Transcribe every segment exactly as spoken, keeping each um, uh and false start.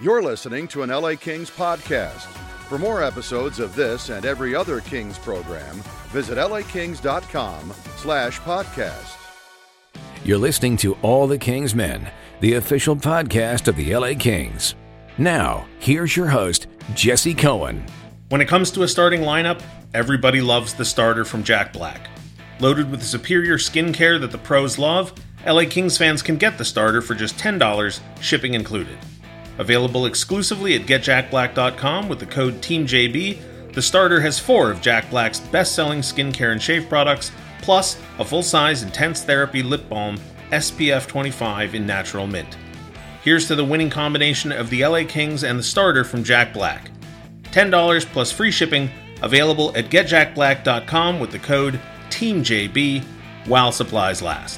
You're listening to an L A Kings podcast. For more episodes of this and every other Kings program, visit lakings.com slash podcast. You're listening to All the Kings Men, the official podcast of the L A Kings. Now, here's your host, Jesse Cohen. When it comes to a starting lineup, everybody loves the starter from Jack Black. Loaded with the superior skincare that the pros love, L A Kings fans can get the starter for just ten dollars, shipping included. Available exclusively at get jack black dot com with the code Team J B, the starter has four of Jack Black's best-selling skincare and shave products, plus a full-size Intense Therapy Lip Balm S P F twenty-five in natural mint. Here's to the winning combination of the L A Kings and the starter from Jack Black. ten dollars plus free shipping, available at get jack black dot com with the code Team J B while supplies last.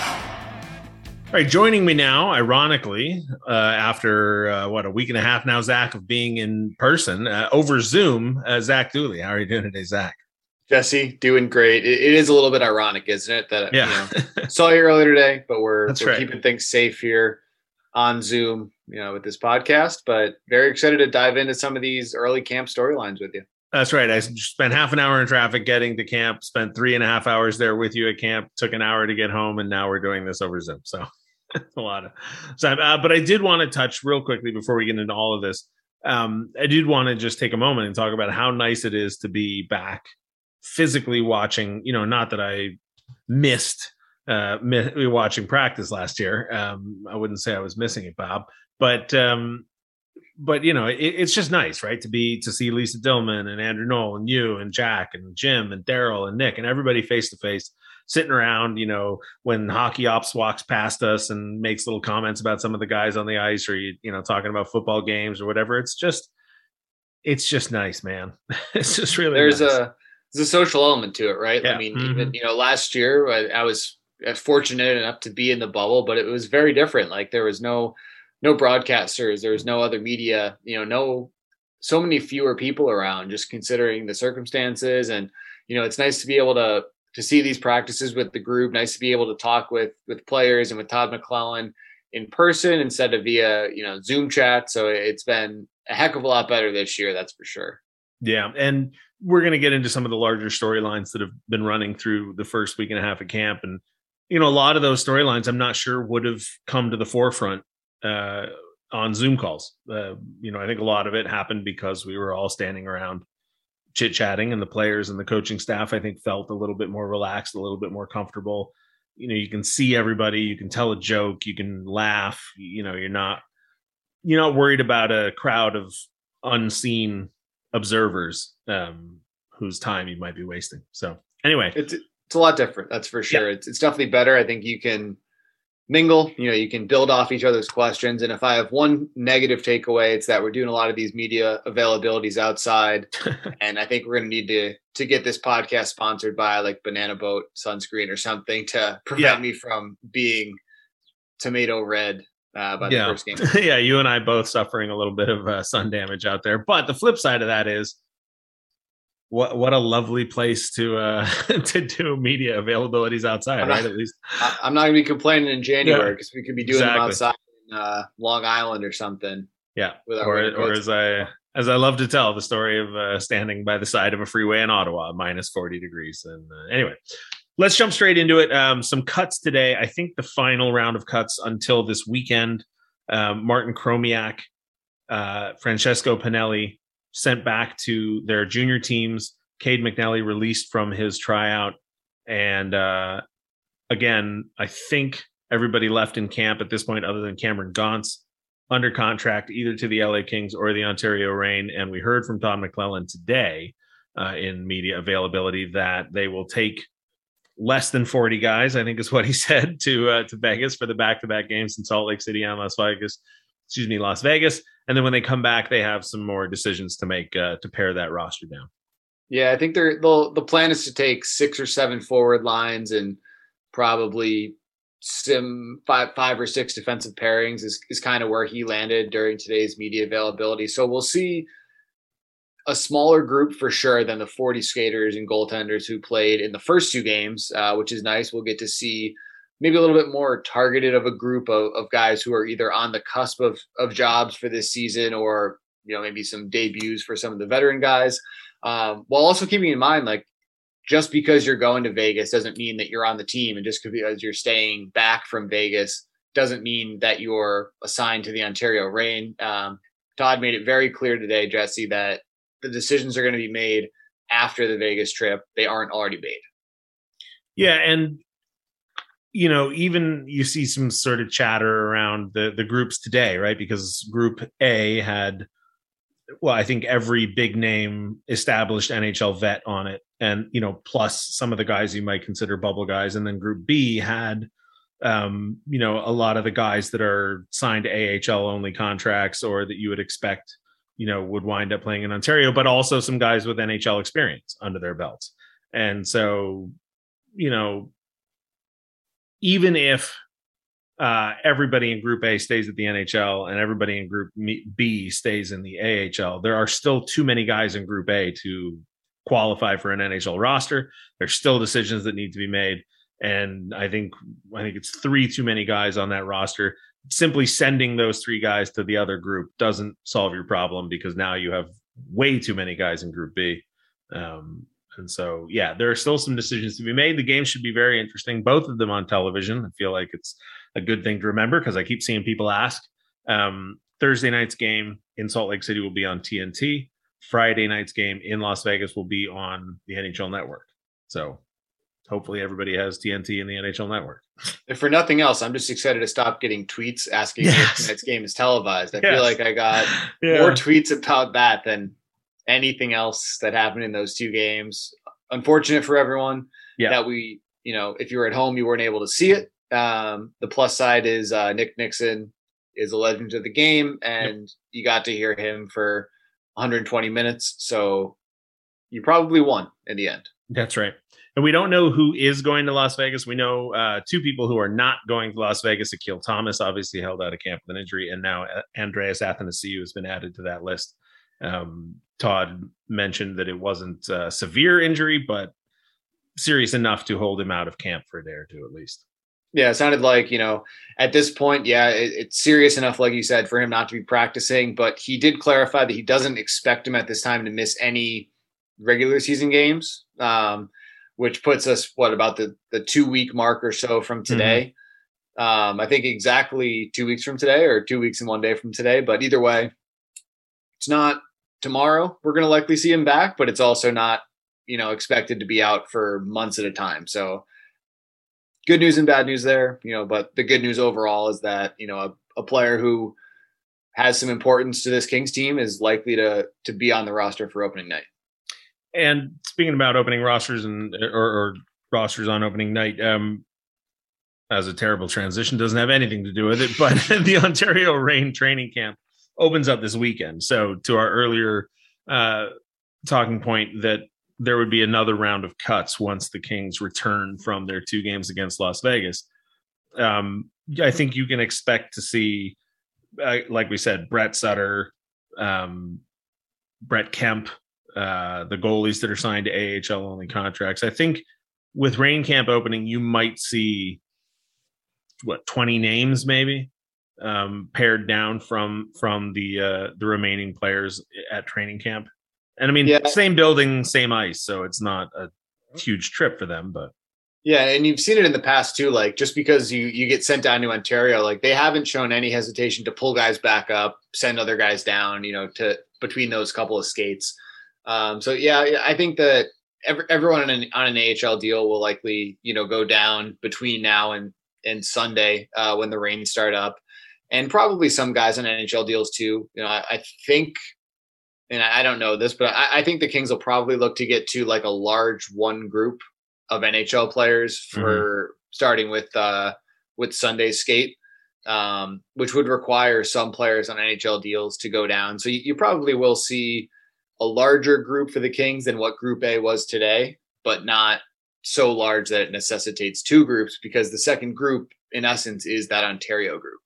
All right, joining me now, ironically, uh, after, uh, what, a week and a half now, Zach, of being in person, uh, over Zoom, uh, Zach Dooley. How are you doing today, Zach? Jesse, doing great. It, it is a little bit ironic, isn't it? That yeah. you know, saw you earlier today, but we're, That's we're right. keeping things safe here on Zoom, you know, with this podcast. But very excited to dive into some of these early camp storylines with you. That's right. I spent half an hour in traffic getting to camp, spent three and a half hours there with you at camp, took an hour to get home, and now we're doing this over Zoom. So a lot of so, uh, but I did want to touch real quickly before we get into all of this. Um, I did want to just take a moment and talk about how nice it is to be back physically watching, you know, not that I missed uh, mi- watching practice last year. Um, I wouldn't say I was missing it, Bob, but um, But, you know, it, it's just nice, right, to be to see Lisa Dillman and Andrew Knoll and you and Jack and Jim and Daryl and Nick and everybody face to face, sitting around, you know, when Hockey Ops walks past us and makes little comments about some of the guys on the ice, or, you, you know, talking about football games or whatever. It's just it's just nice, man. It's just really There's nice. a there's a social element to it, right? Yeah. I mean, Mm-hmm. even, you know, last year I, I was fortunate enough to be in the bubble, but it was very different. Like there was no no broadcasters, there was no other media, you know, no, so many fewer people around, just considering the circumstances. And, you know, it's nice to be able to, to see these practices with the group, nice to be able to talk with, with players and with Todd McClellan in person instead of via, you know, Zoom chat. So it's been a heck of a lot better this year. That's for sure. Yeah. And we're going to get into some of the larger storylines that have been running through the first week and a half of camp. And, you know, a lot of those storylines, I'm not sure would have come to the forefront uh, on Zoom calls. Uh, you know, I think a lot of it happened because we were all standing around chit chatting, and the players and the coaching staff, I think, felt a little bit more relaxed, a little bit more comfortable. You know, you can see everybody, you can tell a joke, you can laugh, you know, you're not, you're not worried about a crowd of unseen observers um, whose time you might be wasting. So anyway, it's, it's a lot different. That's for sure. Yeah. It's, it's definitely better. I think you can mingle, you know, you can build off each other's questions. And if I have one negative takeaway, it's that we're doing a lot of these media availabilities outside. And I think we're going to need to, to get this podcast sponsored by like Banana Boat sunscreen or something to prevent yeah. me from being tomato red uh, by the yeah. first game. Yeah. You and I both suffering a little bit of uh, sun damage out there. But the flip side of that is, What what a lovely place to uh, to do media availabilities outside, I'm right? not, At least I'm not going to be complaining in January because yeah, we could be doing exactly. them outside in uh, Long Island or something. Yeah, with our or, or as I as I love to tell the story of uh, standing by the side of a freeway in Ottawa, minus forty degrees. And uh, anyway, let's jump straight into it. Um, some cuts today. I think the final round of cuts until this weekend. Um, Martin Chromiak, uh, Francesco Pinelli, sent back to their junior teams. Cade McNally released from his tryout. And uh, again, I think everybody left in camp at this point, other than Cameron Gauntz, under contract either to the L A Kings or the Ontario Reign. And we heard from Todd McClellan today uh, in media availability that they will take less than forty guys, I think is what he said, to uh, to Vegas for the back-to-back games in Salt Lake City and Las Vegas. Excuse me, Las Vegas. And then when they come back, they have some more decisions to make uh, to pare that roster down. Yeah, I think they're the the plan is to take six or seven forward lines and probably some five five or six defensive pairings is is kind of where he landed during today's media availability. So we'll see a smaller group for sure than the forty skaters and goaltenders who played in the first two games, uh, which is nice. We'll get to see maybe a little bit more targeted of a group of, of guys who are either on the cusp of, of jobs for this season, or, you know, maybe some debuts for some of the veteran guys. Um, while also keeping in mind, like, just because you're going to Vegas doesn't mean that you're on the team. And just because you're staying back from Vegas doesn't mean that you're assigned to the Ontario Reign. Um, Todd made it very clear today, Jesse, that the decisions are going to be made after the Vegas trip. They aren't already made. Yeah. And, you know, even you see some sort of chatter around the, the groups today, right? Because Group A had, well, I think every big name established N H L vet on it. And, you know, plus some of the guys you might consider bubble guys. And then Group B had, um, you know, a lot of the guys that are signed to A H L only contracts, or that you would expect, you know, would wind up playing in Ontario, but also some guys with N H L experience under their belts. And so, you know, even if uh, everybody in Group A stays at the N H L and everybody in Group B stays in the A H L, there are still too many guys in Group A to qualify for an N H L roster. There's still decisions that need to be made. And I think, I think it's three too many guys on that roster. Simply sending those three guys to the other group doesn't solve your problem, because now you have way too many guys in Group B. Um, and so, yeah, there are still some decisions to be made. The game should be very interesting, both of them on television. I feel like it's a good thing to remember, because I keep seeing people ask. Um, Thursday night's game in Salt Lake City will be on T N T. Friday night's game in Las Vegas will be on the N H L Network. So hopefully everybody has T N T in the N H L Network. If for nothing else, I'm just excited to stop getting tweets asking yes. if tonight's game is televised. I yes. feel like I got yeah. more tweets about that than anything else that happened in those two games. Unfortunate for everyone yeah. that we, you know, if you were at home, you weren't able to see it. Um, the plus side is uh, Nick Nixon is a legend of the game, and yep. you got to hear him for one hundred twenty minutes. So you probably won in the end. That's right. And we don't know who is going to Las Vegas. We know uh, two people who are not going to Las Vegas. Akil Thomas obviously held out of camp with an injury, and now Andreas Athanasiou has been added to that list. Um, Todd mentioned that it wasn't a severe injury, but serious enough to hold him out of camp for a day or two at least. Yeah, it sounded like, you know, at this point, yeah, it, it's serious enough, like you said, for him not to be practicing. But he did clarify that he doesn't expect him at this time to miss any regular season games, um, which puts us, what, about the, the two-week mark or so from today. Mm-hmm. Um, I think exactly two weeks from today, or two weeks and one day from today. But either way, it's not tomorrow we're going to likely see him back, but it's also not, you know, expected to be out for months at a time. So good news and bad news there, you know, but the good news overall is that, you know, a, a player who has some importance to this Kings team is likely to to be on the roster for opening night. And speaking about opening rosters and or, or rosters on opening night, um, as a terrible transition, doesn't have anything to do with it, but the Ontario Reign training camp opens up this weekend. So to our earlier uh, talking point that there would be another round of cuts once the Kings return from their two games against Las Vegas. Um, I think you can expect to see, uh, like we said, Brett Sutter, um, Brett Kemp, uh, the goalies that are signed to A H L only contracts. I think with Reign camp opening, you might see what, twenty names maybe um, pared down from from the uh, the remaining players at training camp. And I mean, yeah. same building, same ice, so it's not a huge trip for them. But yeah, and you've seen it in the past too. Like, just because you you get sent down to Ontario, like they haven't shown any hesitation to pull guys back up, send other guys down, you know, to between those couple of skates. Um, so yeah, I think that every, everyone on an, on an A H L deal will likely, you know, go down between now and and Sunday uh, when the Reign start up, and probably some guys on N H L deals too. You know, I, I think. And I don't know this, but I, I think the Kings will probably look to get to like a large one group of N H L players for mm-hmm. starting with uh, with Sunday's skate, um, which would require some players on N H L deals to go down. So you, you probably will see a larger group for the Kings than what Group A was today, but not so large that it necessitates two groups, because the second group, in essence, is that Ontario group.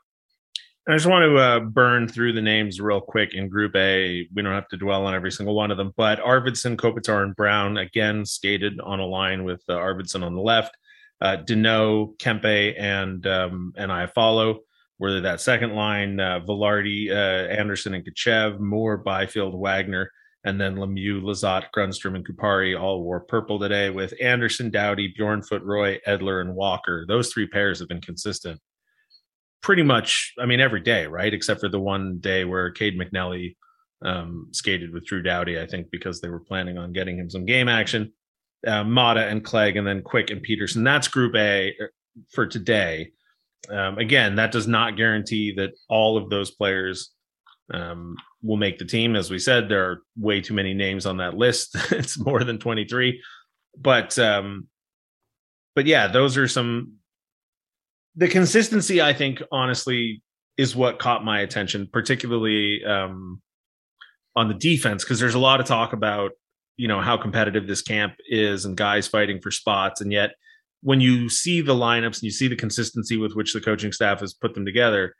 I just want to uh, burn through the names real quick in Group A. We don't have to dwell on every single one of them, but Arvidsson, Kopitar, and Brown again skated on a line with uh, Arvidsson on the left, Uh, Deneau, Kempe, and um, and Iafallo were that second line. Uh, Velarde, uh, Anderson, and Kachev, Moore, Byfield, Wagner, and then Lemieux, Lizotte, Grundstrom, and Kupari all wore purple today, with Anderson, Doughty, Bjornfoot, Roy, Edler, and Walker. Those three pairs have been consistent pretty much, I mean, every day, right? Except for the one day where Cade McNally um, skated with Drew Doughty, I think, because they were planning on getting him some game action. Uh, Mata and Clegg, and then Quick and Peterson. That's Group A for today. Um, again, that does not guarantee that all of those players um, will make the team. As we said, there are way too many names on that list. It's more than twenty-three. But, um, but yeah, those are some... The consistency, I think, honestly, is what caught my attention, particularly um, on the defense, because there's a lot of talk about, you know, how competitive this camp is and guys fighting for spots. And yet when you see the lineups and you see the consistency with which the coaching staff has put them together,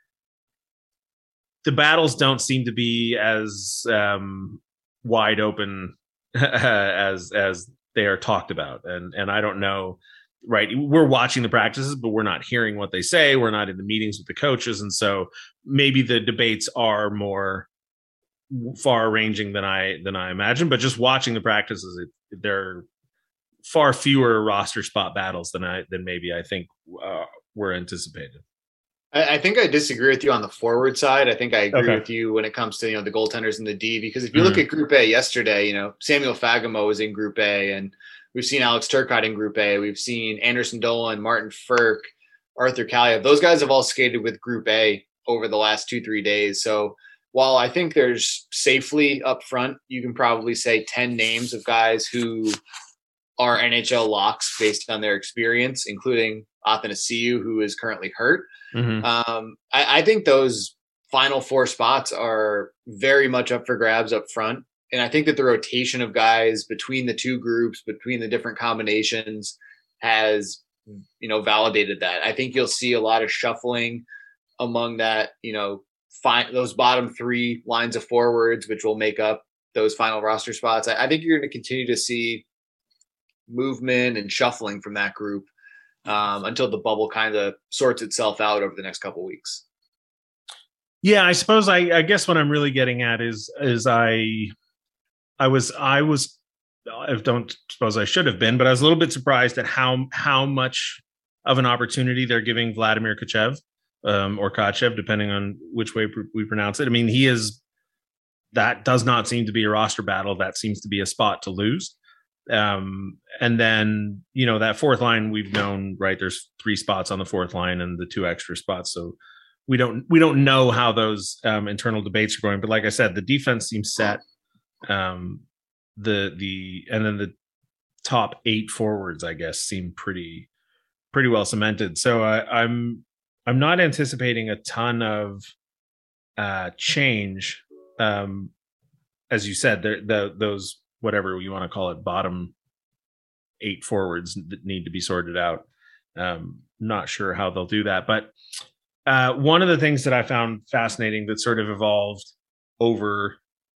the battles don't seem to be as um, wide open as, as they are talked about. And, and I don't know, right. We're watching the practices, but we're not hearing what they say. We're not in the meetings with the coaches. And so maybe the debates are more far ranging than I than I imagine, but just watching the practices, it, there are far fewer roster spot battles than I than maybe I think uh, were anticipated. I, I think I disagree with you on the forward side. I think I agree Okay. with you when it comes to, you know, the goaltenders in the D, because if you Mhm. look at Group A yesterday, you know, Samuel Fagemo was in Group A, and we've seen Alex Turcotte in Group A. We've seen Anderson Dolan, Martin Firk, Arthur Kaliev. Those guys have all skated with Group A over the last two, three days. So while I think there's safely up front, you can probably say ten names of guys who are N H L locks based on their experience, including Athanasiou, who is currently hurt. Mm-hmm. Um, I, I think those final four spots are very much up for grabs up front. And I think that the rotation of guys between the two groups, between the different combinations, has, you know, validated that. I think you'll see a lot of shuffling among that, you know, find those bottom three lines of forwards, which will make up those final roster spots. I, I think you're going to continue to see movement and shuffling from that group um, until the bubble kind of sorts itself out over the next couple of weeks. Yeah, I suppose I, I guess what I'm really getting at is is I I was I was I don't suppose I should have been, but I was a little bit surprised at how how much of an opportunity they're giving Vladimir Kachev. Um, or Kachev, depending on which way pr- we pronounce it. I mean, he is, that does not seem to be a roster battle. That seems to be a spot to lose. Um, and then, you know, that fourth line, we've known, right, there's three spots on the fourth line and the two extra spots. So we don't, we don't know how those um, internal debates are going. But like I said, the defense seems set. Um, the, the, and then the top eight forwards, I guess, seem pretty, pretty well cemented. So I, I'm, I'm not anticipating a ton of uh, change. Um, as you said, the, the those, whatever you want to call it, bottom eight forwards that need to be sorted out. Um, not sure how they'll do that. But uh, one of the things that I found fascinating that sort of evolved over,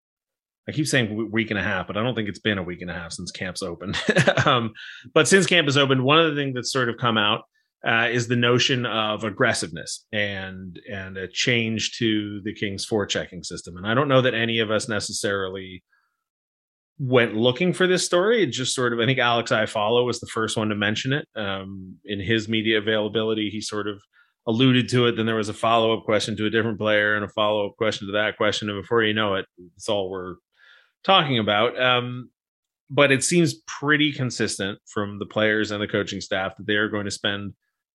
I keep saying week and a half, but I don't think it's been a week and a half since camp's opened. um, but since camp is opened, one of the things that's sort of come out Uh, is the notion of aggressiveness and and a change to the Kings forechecking system. And I don't know that any of us necessarily went looking for this story. It just sort of, I think Alex Iafallo was the first one to mention it um, in his media availability. He sort of alluded to it. Then there was a follow-up question to a different player and a follow-up question to that question. And before you know it, it's all we're talking about. Um, but it seems pretty consistent from the players and the coaching staff that they are going to spend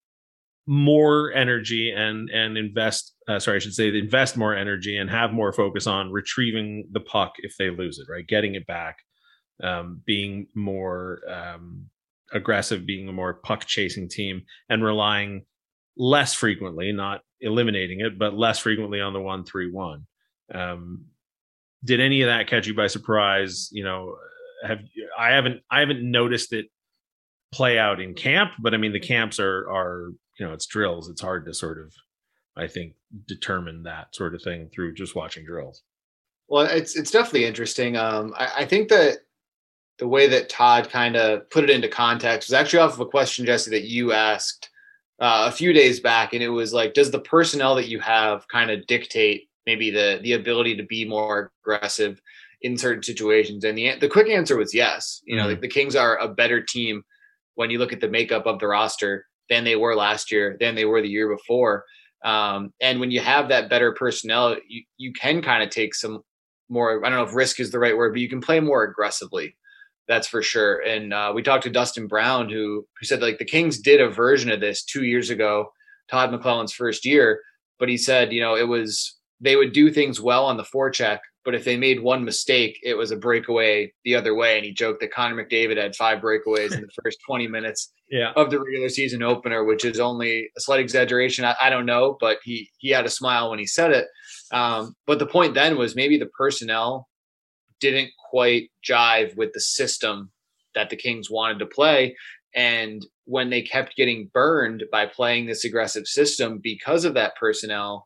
more energy and and invest uh, sorry I should say invest more energy and have more focus on retrieving the puck if they lose it, right, getting it back, um, being more um, aggressive, being a more puck chasing team, and relying less frequently, not eliminating it, but less frequently on the one three one. Um, did any of that catch you by surprise? You know, have I haven't I haven't noticed it play out in camp, but I mean the camps are are you know, it's drills. It's hard to sort of, I think, determine that sort of thing through just watching drills. Well, it's it's definitely interesting. Um, I, I think that the way that Todd kind of put it into context was actually off of a question, Jesse, that you asked uh, a few days back. And it was like, does the personnel that you have kind of dictate maybe the the ability to be more aggressive in certain situations? And the the quick answer was yes. You know, Mm-hmm. the, the Kings are a better team when you look at the makeup of the roster than they were last year, than they were the year before. Um, and when you have that better personnel, you, you can kind of take some more, I don't know if risk is the right word, but you can play more aggressively. That's for sure. And uh, we talked to Dustin Brown, who, who said like the Kings did a version of this two years ago, Todd McClellan's first year. But he said, you know, it was, they would do things well on the forecheck, but if they made one mistake, it was a breakaway the other way. And he joked that Connor McDavid had five breakaways in the first twenty minutes Yeah. of the regular season opener, which is only a slight exaggeration. I, I don't know, but he, he had a smile when he said it. Um, but the point then was maybe the personnel didn't quite jive with the system that the Kings wanted to play. And when they kept getting burned by playing this aggressive system because of that personnel,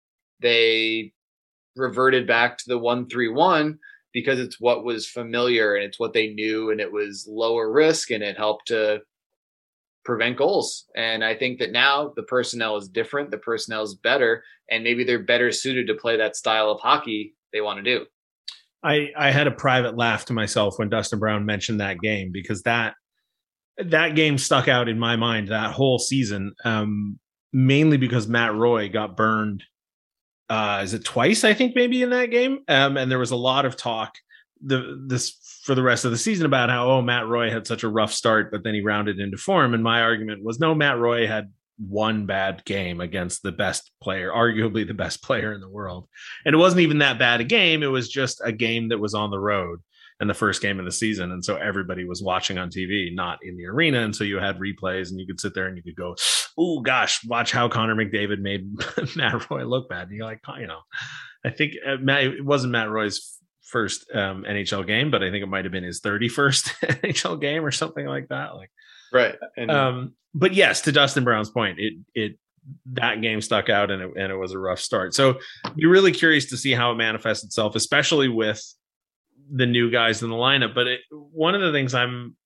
they reverted back to the one three one because it's what was familiar and it's what they knew, and it was lower risk and it helped to prevent goals. And I think that now the personnel is different, the personnel is better, and maybe they're better suited to play that style of hockey they want to do. I, I had a private laugh to myself when Dustin Brown mentioned that game, because that that game stuck out in my mind that whole season, um, mainly because Matt Roy got burned. Uh, is it twice? I think maybe in that game, um, and there was a lot of talk the this for the rest of the season about how oh Matt Roy had such a rough start, but then he rounded into form. And my argument was no, Matt Roy had one bad game against the best player, arguably the best player in the world, and it wasn't even that bad a game. It was just a game that was on the road and the first game of the season, and so everybody was watching on T V, not in the arena, and so you had replays and you could sit there and you could go, oh gosh, watch how Connor McDavid made Matt Roy look bad. And you're like, you know, I think uh, Matt, it wasn't Matt Roy's first um, N H L game, but I think it might have been his thirty-first N H L game or something like that. Like, right. And um, but yes, to Dustin Brown's point, it it that game stuck out and it, and it was a rough start. So you're really curious to see how it manifests itself, especially with the new guys in the lineup. But it, one of the things I'm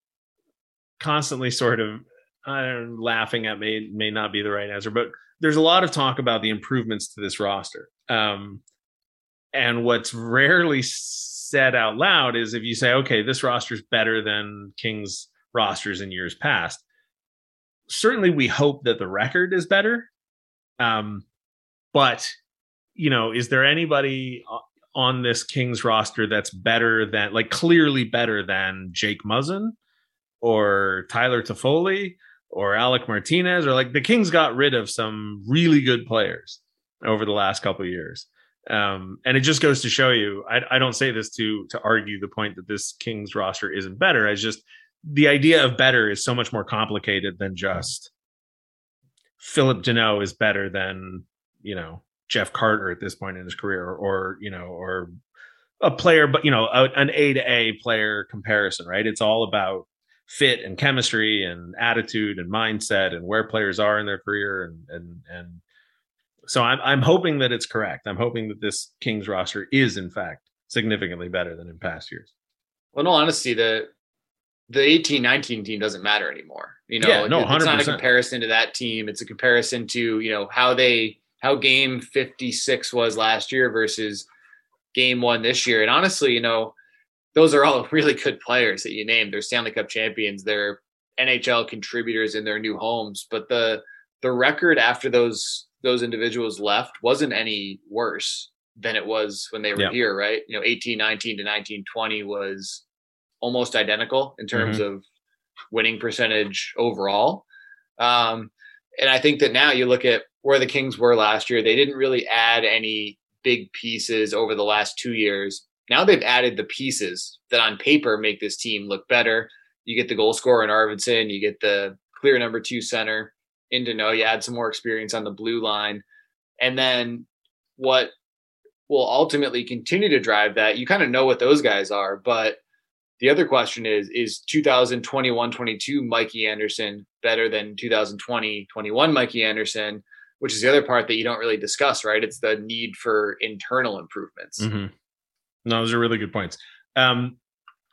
constantly sort of I don't know, laughing at may may not be the right answer, but there's a lot of talk about the improvements to this roster. Um, and what's rarely said out loud is if you say, okay, this roster is better than Kings rosters in years past. Certainly we hope that the record is better. Um, but, you know, is there anybody on this Kings roster that's better than, like clearly better than Jake Muzzin or Tyler Toffoli or Alec Martinez? Or like the Kings got rid of some really good players over the last couple of years. Um, and it just goes to show you, I, I don't say this to to argue the point that this Kings roster isn't better. It's just the idea of better is so much more complicated than just Philip Deneau is better than, you know, Jeff Carter at this point in his career, or, or you know, or a player, but, you know, a, an A to A player comparison, right? It's all about fit and chemistry and attitude and mindset and where players are in their career. And, and, and so I'm, I'm hoping that it's correct. I'm hoping that this Kings roster is in fact significantly better than in past years. Well, in all honesty, the, the eighteen nineteen team doesn't matter anymore. You know, yeah, no, it's one hundred percent. Not a comparison to that team. It's a comparison to, you know, how they, how game fifty-six was last year versus game one this year. And honestly, you know, those are all really good players that you named. They're Stanley Cup champions. They're N H L contributors in their new homes. But the the record after those those individuals left wasn't any worse than it was when they were yep. here, right? You know, eighteen nineteen to nineteen twenty was almost identical in terms mm-hmm. of winning percentage overall. Um, and I think that now you look at where the Kings were last year, they didn't really add any big pieces over the last two years. Now they've added the pieces that on paper make this team look better. You get the goal scorer in Arvidsson, you get the clear number two center in Deneau, you add some more experience on the blue line. And then what will ultimately continue to drive that, you kind of know what those guys are, but the other question is, is two thousand twenty-one twenty-two Mikey Anderson better than two thousand twenty twenty-one Mikey Anderson, which is the other part that you don't really discuss, right? It's the need for internal improvements. Mm-hmm. No, those are really good points. Um,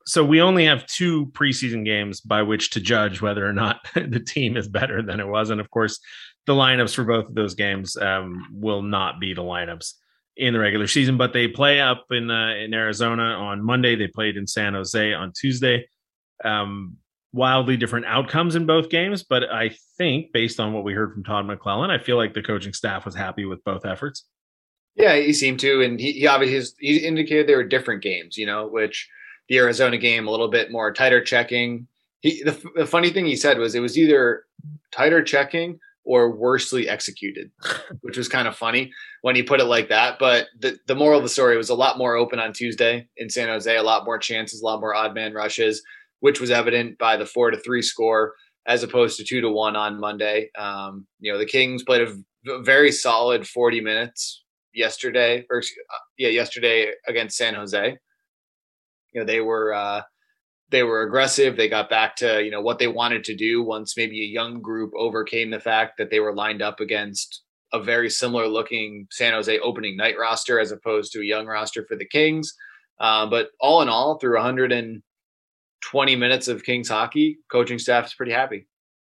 So we only have two preseason games by which to judge whether or not the team is better than it was. And of course, the lineups for both of those games um, will not be the lineups in the regular season, but they play up in uh, in Arizona on Monday. They played in San Jose on Tuesday. Um, wildly different outcomes in both games, but I think based on what we heard from Todd McClellan, I feel like the coaching staff was happy with both efforts. Yeah, he seemed to, and he, he obviously he indicated they were different games, you know, which the Arizona game a little bit more tighter checking. He the, the funny thing he said was it was either tighter checking or worsely executed, which was kind of funny when he put it like that. But the, the moral of the story was a lot more open on Tuesday in San Jose, a lot more chances, a lot more odd man rushes, which was evident by the four to three score as opposed to two to one on Monday. Um, you know, the Kings played a v- very solid forty minutes yesterday, or yeah, yesterday against San Jose. You know, they were uh, they were aggressive. They got back to, you know, what they wanted to do once maybe a young group overcame the fact that they were lined up against a very similar looking San Jose opening night roster as opposed to a young roster for the Kings. Uh, but all in all, through one hundred twenty minutes of Kings hockey, coaching staff is pretty happy.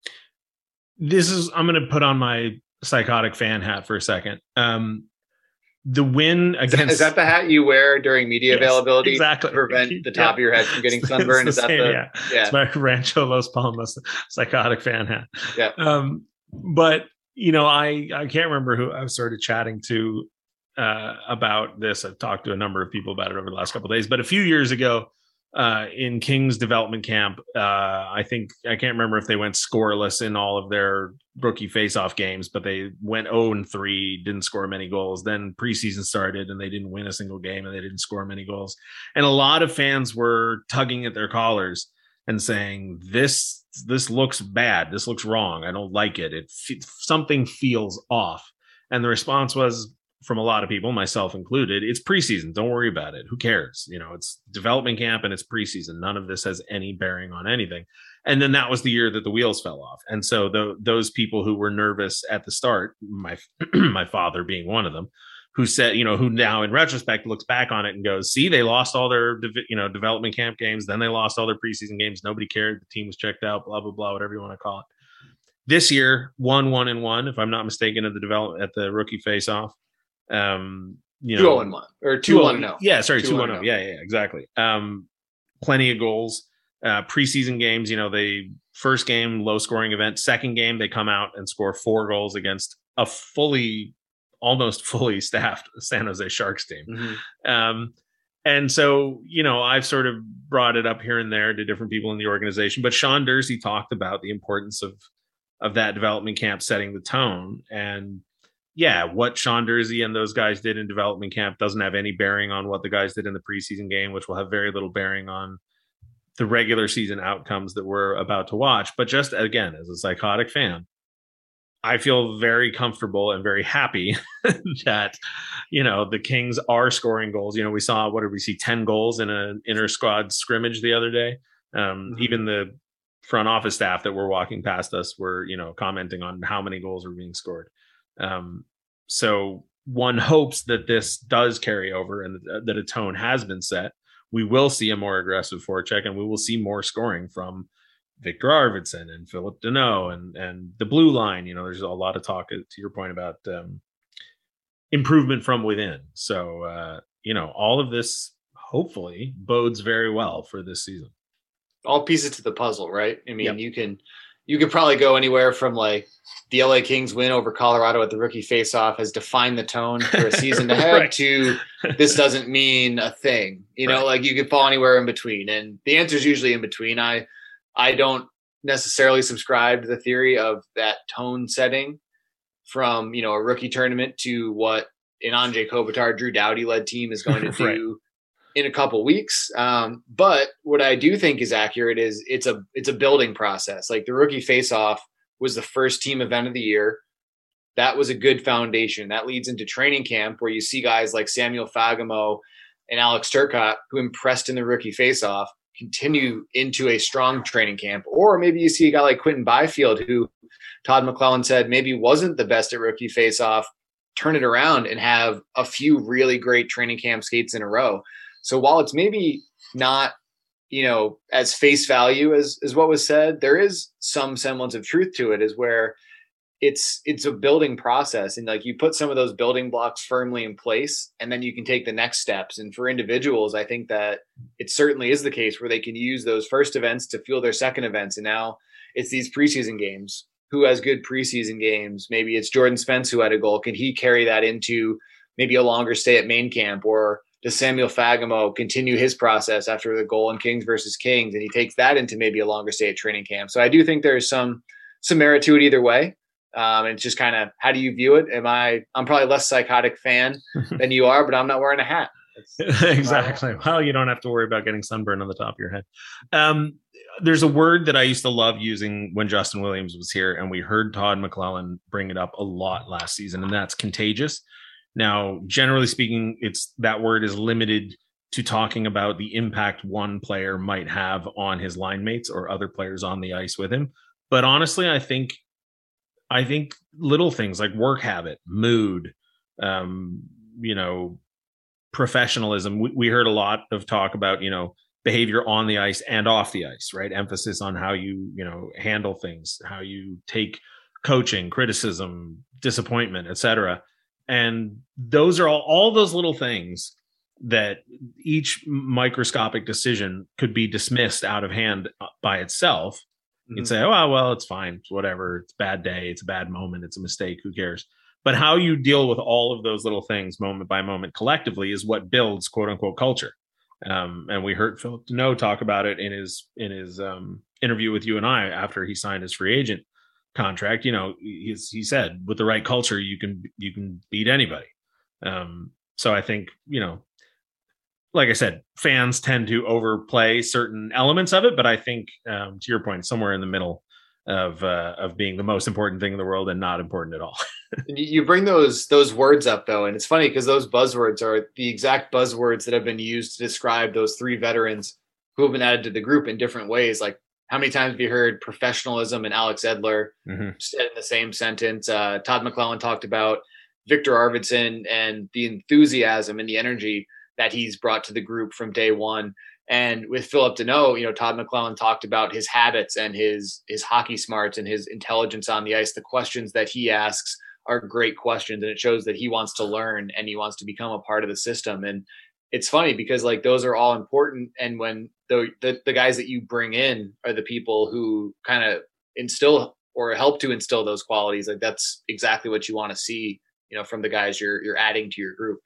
This is, I'm going to put on my psychotic fan hat for a second. Um, The win against... Is that, is that the hat you wear during media yes, availability exactly. to prevent the top yeah. of your head from getting sunburned? Is that same, the... Yeah. yeah. It's my Rancho Los Palmas psychotic fan hat. Yeah. Um, but, you know, I, I can't remember who I started chatting to uh, about this. I've talked to a number of people about it over the last couple of days. But a few years ago, uh, in Kings development camp, uh, I think, I can't remember if they went scoreless in all of their rookie face-off games, but they went oh and three, didn't score many goals. Then preseason started and they didn't win a single game and they didn't score many goals. And a lot of fans were tugging at their collars and saying, this, this looks bad. This looks wrong. I don't like it. It something feels off. And the response was, from a lot of people, myself included, it's preseason. Don't worry about it. Who cares? You know, it's development camp and it's preseason. None of this has any bearing on anything. And then that was the year that the wheels fell off. And so the, those people who were nervous at the start, my my father being one of them, who said, you know, who now in retrospect looks back on it and goes, see, they lost all their, you know, development camp games. Then they lost all their preseason games. Nobody cared. The team was checked out, blah, blah, blah, whatever you want to call it. This year, one, one and one, if I'm not mistaken, at the develop at the rookie face off. Um, you know, two oh and one or two one no. Yeah, sorry, two one no. Yeah, yeah, exactly. Um, plenty of goals. Uh, preseason games, you know, they first game low scoring event. Second game, they come out and score four goals against a fully, almost fully staffed San Jose Sharks team. Mm-hmm. Um, and so, you know, I've sort of brought it up here and there to different people in the organization. But Sean Durzi talked about the importance of of that development camp setting the tone. And yeah, what Sean Durzi and those guys did in development camp doesn't have any bearing on what the guys did in the preseason game, which will have very little bearing on the regular season outcomes that we're about to watch. But just again, as a psychotic fan, I feel very comfortable and very happy that, you know, the Kings are scoring goals. You know, we saw, what did we see? ten goals in an inter squad scrimmage the other day. Um, mm-hmm. Even the front office staff that were walking past us were, you know, commenting on how many goals were being scored. Um, so one hopes that this does carry over and that a tone has been set. We will see a more aggressive forecheck and we will see more scoring from Victor Arvidsson and Philip Deneau and, and the blue line. You know, there's a lot of talk, to your point, about um, improvement from within. So, uh, you know, all of this hopefully bodes very well for this season. All pieces to the puzzle, right? I mean, yep. you can, you could probably go anywhere from like the L A Kings win over Colorado at the rookie faceoff has defined the tone for a season ahead right. to this doesn't mean a thing, you know, right. like you could fall anywhere in between. And the answer is usually in between. I, I don't necessarily subscribe to the theory of that tone setting from, you know, a rookie tournament to what an Anze Kopitar, Drew Doughty led team is going to do right. in a couple weeks. Um, but what I do think is accurate is it's a, it's a building process. Like the rookie face-off was the first team event of the year. That was a good foundation. That leads into training camp where you see guys like Samuel Fagemo and Alex Turcotte, who impressed in the rookie face-off, continue into a strong training camp. Or maybe you see a guy like Quinton Byfield, who Todd McClellan said maybe wasn't the best at rookie face-off, turn it around and have a few really great training camp skates in a row. So while it's maybe not you know, as face value as, as what was said, there is some semblance of truth to it, is where it's, it's a building process. And like you put some of those building blocks firmly in place, and then you can take the next steps. And for individuals, I think that it certainly is the case where they can use those first events to fuel their second events. And now it's these preseason games. Who has good preseason games? Maybe it's Jordan Spence who had a goal. Can he carry that into maybe a longer stay at main camp? Or does Samuel Fagemo continue his process after the goal in Kings versus Kings, and he takes that into maybe a longer stay at training camp? So I do think there's some some merit to it either way. Um, and it's just kind of, how do you view it? Am I? I'm probably less psychotic fan than you are, but I'm not wearing a hat. Exactly. Well, you don't have to worry about getting sunburn on the top of your head. Um, there's a word that I used to love using when Justin Williams was here, and we heard Todd McClellan bring it up a lot last season, and that's contagious. Now, generally speaking, it's that word is limited to talking about the impact one player might have on his line mates or other players on the ice with him. But honestly, I think, I think little things like work habit, mood, um, you know, professionalism. We, we heard a lot of talk about, you know, behavior on the ice and off the ice, right? Emphasis on how you, you know, handle things, how you take coaching, criticism, disappointment, et cetera. And those are all, all those little things that each microscopic decision could be dismissed out of hand by itself. Mm-hmm. You'd say, oh, well, it's fine. It's whatever. It's a bad day. It's a bad moment. It's a mistake. Who cares? But how you deal with all of those little things moment by moment collectively is what builds quote unquote culture. Um, and we heard Philip Deneau talk about it in his in his um, interview with you and I after he signed his free agent contract. You know, he, he said, with the right culture, you can you can beat anybody. Um, so I think, you know, like I said, fans tend to overplay certain elements of it, but I think um, to your point, somewhere in the middle of uh, of being the most important thing in the world and not important at all. You bring those those words up though, and it's funny because those buzzwords are the exact buzzwords that have been used to describe those three veterans who have been added to the group in different ways. Like, how many times have you heard professionalism and Alex Edler mm-hmm. said in the same sentence? Uh, Todd McClellan talked about Victor Arvidsson and the enthusiasm and the energy that he's brought to the group from day one. And with Philip Deneau, you know, Todd McClellan talked about his habits and his his hockey smarts and his intelligence on the ice. The questions that he asks are great questions, and it shows that he wants to learn and he wants to become a part of the system. And it's funny because like those are all important. And when the the, the guys that you bring in are the people who kind of instill or help to instill those qualities, like that's exactly what you want to see, you know, from the guys you're you're adding to your group.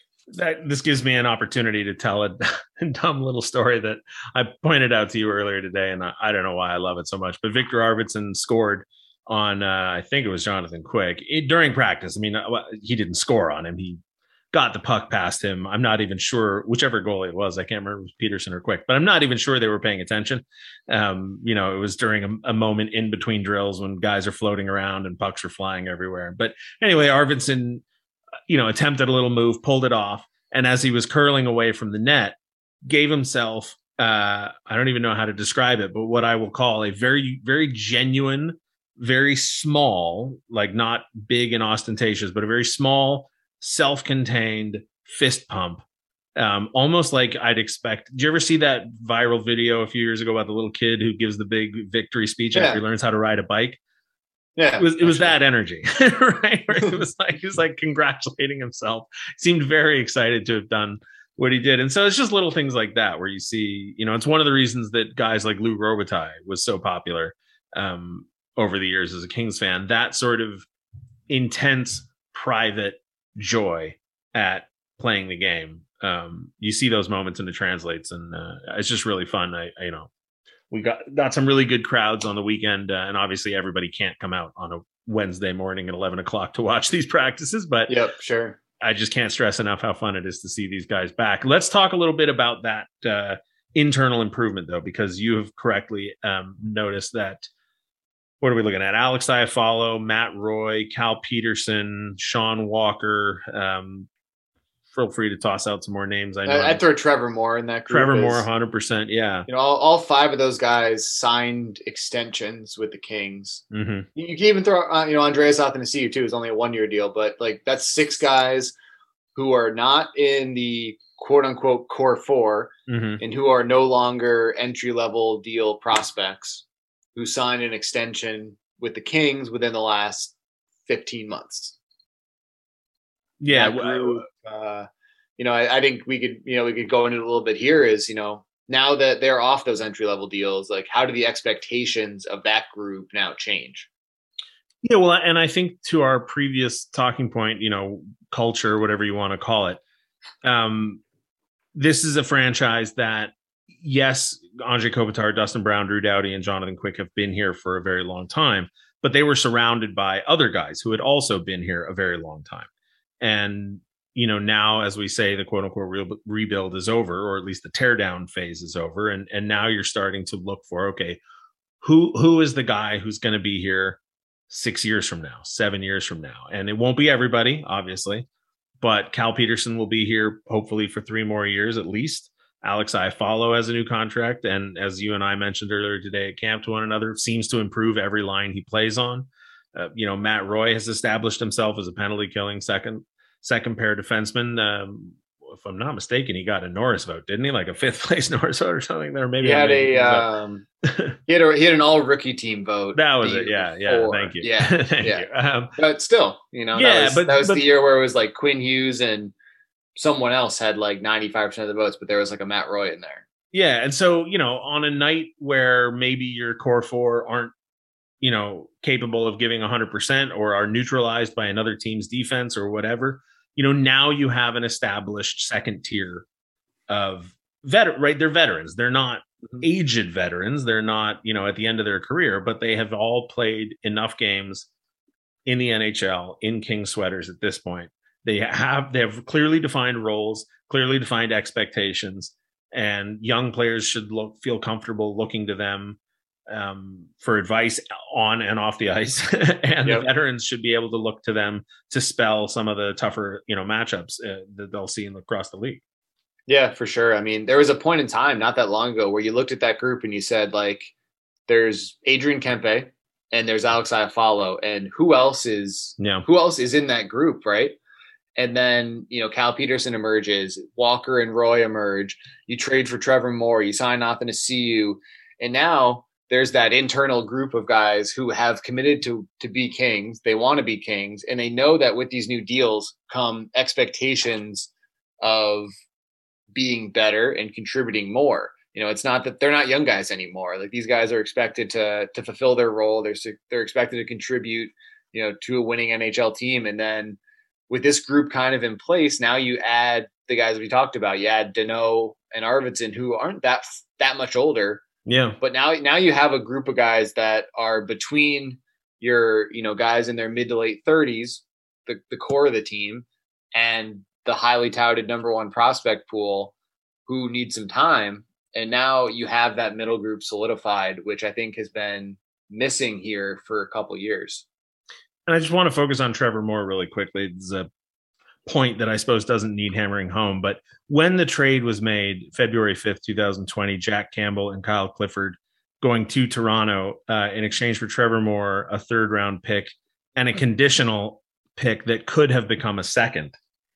That this gives me an opportunity to tell a dumb little story that I pointed out to you earlier today, and I, I don't know why I love it so much. But Victor Arvidsson scored on, uh, I think it was Jonathan Quick it, during practice. I mean, he didn't score on him; he got the puck past him. I'm not even sure whichever goalie it was. I can't remember if it was Peterson or Quick, but I'm not even sure they were paying attention. Um, you know, it was during a, a moment in between drills when guys are floating around and pucks are flying everywhere. But anyway, Arvidsson, you know, attempted a little move, pulled it off. And as he was curling away from the net, gave himself, uh, I don't even know how to describe it, but what I will call a very, very genuine, very small, like not big and ostentatious, but a very small, self-contained fist pump. Um, almost like I'd expect. Did you ever see that viral video a few years ago about the little kid who gives the big victory speech yeah. after he learns how to ride a bike? Yeah, it was it was that energy, right? It was like he was like congratulating himself. Seemed very excited to have done what he did, and so it's just little things like that where you see, you know, it's one of the reasons that guys like Lou Robitaille was so popular um, over the years as a Kings fan. That sort of intense, private joy at playing the game. Um, you see those moments and it translates, and uh, it's just really fun. I, I you know. We got, got some really good crowds on the weekend, uh, and obviously everybody can't come out on a Wednesday morning at eleven o'clock to watch these practices, but yep, sure. I just can't stress enough how fun it is to see these guys back. Let's talk a little bit about that uh, internal improvement, though, because you have correctly um, noticed that. What are we looking at? Alex Iafallo, Matt Roy, Cal Peterson, Sean Walker. Um, feel free to toss out some more names. I know I'd throw Trevor Moore in that group. Trevor Moore, one hundred percent. Yeah. You know, all, all five of those guys signed extensions with the Kings. Mm-hmm. You, you can even throw, uh, you know, Andreas Athanasiou too. It's only a one-year deal, but like that's six guys who are not in the quote unquote core four Mm-hmm. and who are no longer entry level deal prospects who signed an extension with the Kings within the last fifteen months. Yeah. That group, uh, you know, I, I think we could, you know, we could go into it a little bit here is, you know, now that they're off those entry level deals, like how do the expectations of that group now change? Yeah, well, and I think to our previous talking point, you know, culture, whatever you want to call it, um, this is a franchise that, yes, Andre Kopitar, Dustin Brown, Drew Doughty, and Jonathan Quick have been here for a very long time, but they were surrounded by other guys who had also been here a very long time. And, you know, now, as we say, the quote unquote re- rebuild is over, or at least the teardown phase is over. And, and now you're starting to look for, okay, who who is the guy who's going to be here six years from now, seven years from now? And it won't be everybody, obviously, but Cal Peterson will be here hopefully for three more years at least. Alex Iafallo has a new contract, and as you and I mentioned earlier today at camp to one another, seems to improve every line he plays on. Uh, you know, Matt Roy has established himself as a penalty killing second second pair defenseman. Um, if I'm not mistaken, he got a Norris vote, didn't he? Like a fifth place Norris vote or something there. Maybe he had a um, he had a he had an all rookie team vote. That was it. Yeah, yeah. Thank you. Yeah, thank yeah. you. Um, but still, you know, yeah, that was, but that was but, the year where it was like Quinn Hughes and someone else had like ninety-five percent of the votes, but there was like a Matt Roy in there. Yeah, and so you know, on a night where maybe your core four aren't, you know, capable of giving one hundred percent or are neutralized by another team's defense or whatever, you know, now you have an established second tier of vet, right? They're veterans. They're not mm-hmm. aged veterans. They're not, you know, at the end of their career, but they have all played enough games in the N H L in King sweaters at this point. They have, they have clearly defined roles, clearly defined expectations, and young players should look, feel comfortable looking to them um, for advice on and off the ice. and yep. the veterans should be able to look to them to spell some of the tougher, you know, matchups uh, that they'll see in, across the league. Yeah, for sure. I mean, there was a point in time not that long ago where you looked at that group and you said, like, there's Adrian Kempe and there's Alex Iafallo, and who else is yeah. who else is in that group, right? And then, you know, Cal Peterson emerges, Walker and Roy emerge. You trade for Trevor Moore, you sign Nathan Asiu, and now there's that internal group of guys who have committed to to be Kings. They want to be Kings, and they know that with these new deals come expectations of being better and contributing more. You know, it's not that they're not young guys anymore. Like, these guys are expected to to fulfill their role. They're they're expected to contribute, you know, to a winning N H L team. And then with this group kind of in place, now you add the guys we talked about. You add Danault and Arvidsson, who aren't that that much older. Yeah. But now now you have a group of guys that are between your, you know, guys in their mid to late thirties, the, the core of the team, and the highly touted number one prospect pool who need some time. And now you have that middle group solidified, which I think has been missing here for a couple years. And I just want to focus on Trevor Moore really quickly. It's a point that I suppose doesn't need hammering home, but when the trade was made February fifth, twenty twenty, Jack Campbell and Kyle Clifford going to Toronto uh, in exchange for Trevor Moore, a third round pick, and a conditional pick that could have become a second.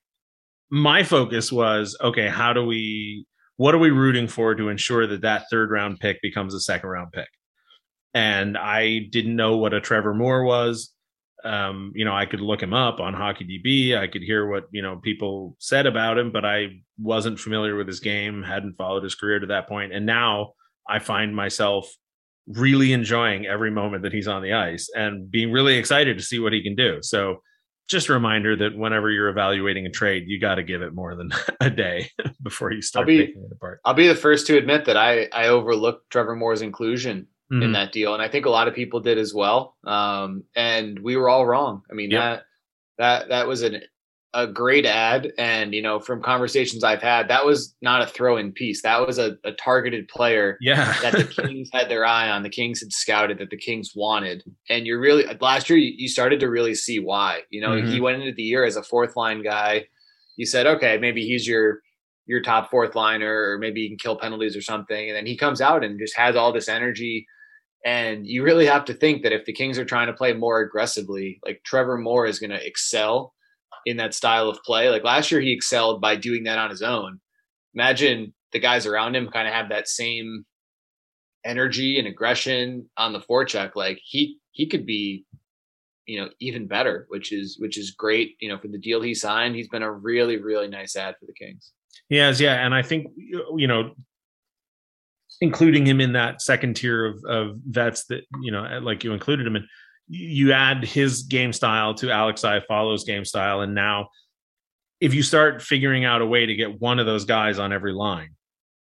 My focus was, okay, how do we, what are we rooting for to ensure that that third round pick becomes a second round pick? And I didn't know what a Trevor Moore was. Um, you know, I could look him up on HockeyDB. I could hear what, you know, people said about him, but I wasn't familiar with his game, hadn't followed his career to that point. And now I find myself really enjoying every moment that he's on the ice and being really excited to see what he can do. So just a reminder that whenever you're evaluating a trade, you got to give it more than a day before you start be, taking it apart. I'll be the first to admit that I, I overlooked Trevor Moore's inclusion mm-hmm. in that deal. And I think a lot of people did as well. Um, and we were all wrong. I mean, yep. that, that, that was an, a great ad. And, you know, from conversations I've had, that was not a throw-in piece. That was a, a targeted player yeah. that the Kings had their eye on. The Kings had scouted, that the Kings wanted. And you're really, last year, you, you started to really see why. You know, mm-hmm. he went into the year as a fourth line guy. You said, okay, maybe he's your, your top fourth liner, or maybe he can kill penalties or something. And then he comes out and just has all this energy. And you really have to think that if the Kings are trying to play more aggressively, like, Trevor Moore is going to excel in that style of play. Like, last year he excelled by doing that on his own. imagine the guys around him kind of have that same energy and aggression on the forecheck. Like he, he could be, you know, even better, which is, which is great. You know, for the deal he signed, he's been a really, really nice ad for the Kings. He has, yeah. And I think, you know, including him in that second tier of, of vets that, you know, like you included him in, you add his game style to Alex Iafallo's game style. And now if you start figuring out a way to get one of those guys on every line,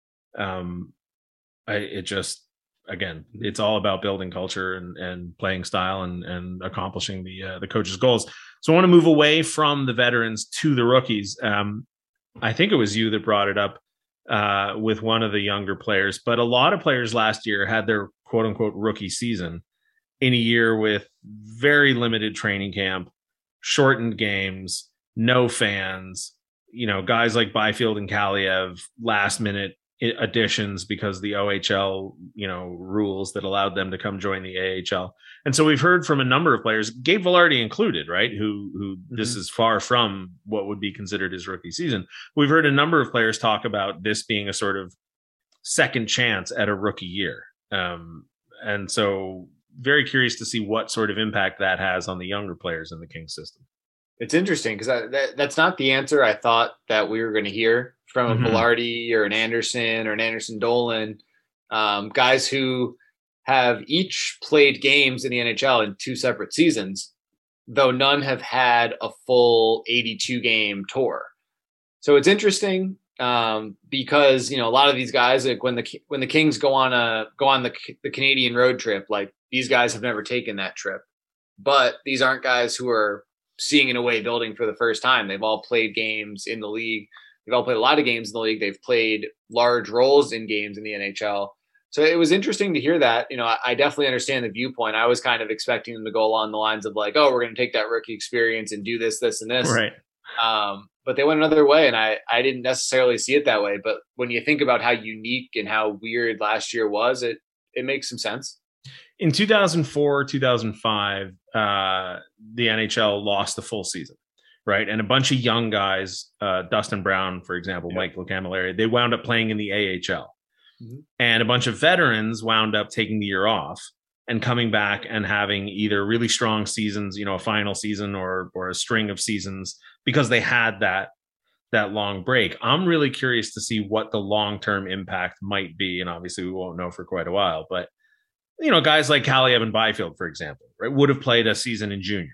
um, I, it just, again, it's all about building culture and, and playing style and, and accomplishing the, uh, the coach's goals. So I want to move away from the veterans to the rookies. Um, I think it was you that brought it up uh, with one of the younger players, but a lot of players last year had their quote unquote rookie season in a year with very limited training camp, shortened games, no fans, you know, guys like Byfield and Kaliev, last minute additions because the O H L, you know, rules that allowed them to come join the A H L. And so we've heard from a number of players, Gabe Vilardi included, right? Who, who mm-hmm. this is far from what would be considered his rookie season. We've heard a number of players talk about this being a sort of second chance at a rookie year. Um, and so very curious to see what sort of impact that has on the younger players in the Kings system. It's interesting because that, that's not the answer I thought that we were going to hear from mm-hmm. a Vilardi or an Anderson or an Anderson Dolan, um, guys who have each played games in the N H L in two separate seasons, though none have had a full eighty-two game tour. So it's interesting um, because, you know, a lot of these guys, like when the when the Kings go on a go on the the Canadian road trip, like these guys have never taken that trip, but these aren't guys who are seeing an away building for the first time. They've all played games in the league. They've all played a lot of games in the league. They've played large roles in games in the N H L. So it was interesting to hear that. You know, I, I definitely understand the viewpoint. I was kind of expecting them to go along the lines of like, oh, we're going to take that rookie experience and do this, this, and this. Right. Um, but they went another way, and I, I didn't necessarily see it that way. But when you think about how unique and how weird last year was, it it makes some sense. In two thousand four, two thousand five, uh, the N H L lost the full season, right? And a bunch of young guys, uh, Dustin Brown, for example, yeah. Michael Camilleri, they wound up playing in the A H L. Mm-hmm. And a bunch of veterans wound up taking the year off and coming back and having either really strong seasons, you know, a final season or or a string of seasons because they had that that long break. I'm really curious to see what the long-term impact might be. And obviously we won't know for quite a while, but you know, guys like Kaliev and Byfield, for example, right, would have played a season in junior.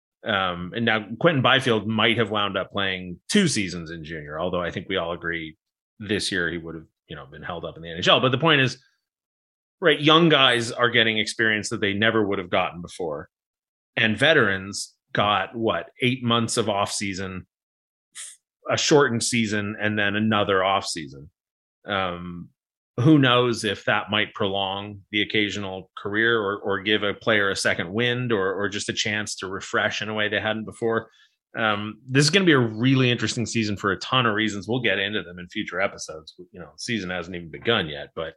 Um, and now Quentin Byfield might have wound up playing two seasons in junior, although I think we all agree this year he would have, you know, been held up in the N H L. But the point is, right, young guys are getting experience that they never would have gotten before. And veterans got, what, eight months of off season, a shortened season, and then another off season. Um, who knows if that might prolong the occasional career or, or give a player a second wind or, or just a chance to refresh in a way they hadn't before. Um, this is going to be a really interesting season for a ton of reasons. We'll get into them in future episodes. You know, season hasn't even begun yet, but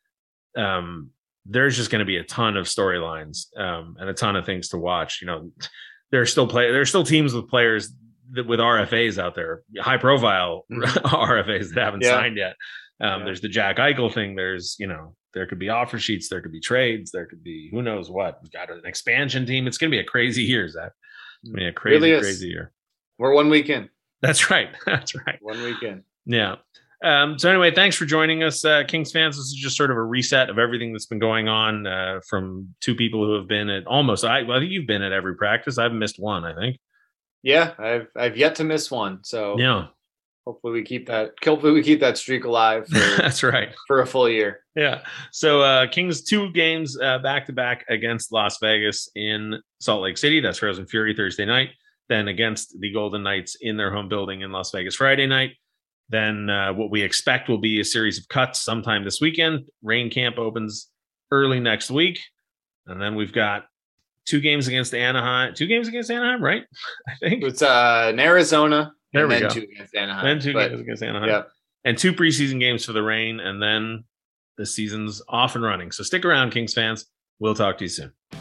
um, there's just going to be a ton of storylines um, and a ton of things to watch. You know, there are still play, there are still teams with players that, with R F As out there, high profile R F As that haven't yeah. signed yet. Um, yeah. There's the Jack Eichel thing. There's, you know, there could be offer sheets. There could be trades. There could be who knows what. We've got an expansion team. It's going to be a crazy year, Zach. I mean, a crazy, really crazy year. We're one week in. That's right. That's right. One week in. Yeah. Um, so anyway, thanks for joining us, uh, Kings fans. This is just sort of a reset of everything that's been going on uh, from two people who have been at almost, I, well, I think you've been at every practice. I've missed one, I think. Yeah, I've I've yet to miss one. So yeah. Hopefully we keep that. Hopefully we keep that streak alive. For, That's right. For a full year. Yeah. So uh, Kings two games uh, back to back against Las Vegas in Salt Lake City. That's Frozen Fury Thursday night. Then against the Golden Knights in their home building in Las Vegas Friday night. Then uh, what we expect will be a series of cuts sometime this weekend. Rain camp opens early next week, and then we've got two games against Anaheim. Two games against Anaheim, right? I think it's uh, in Arizona. There and we then go. two against Anaheim. Then two but, games against Anaheim. Yeah. And two preseason games for the Rain, and then the season's off and running. So stick around, Kings fans. We'll talk to you soon.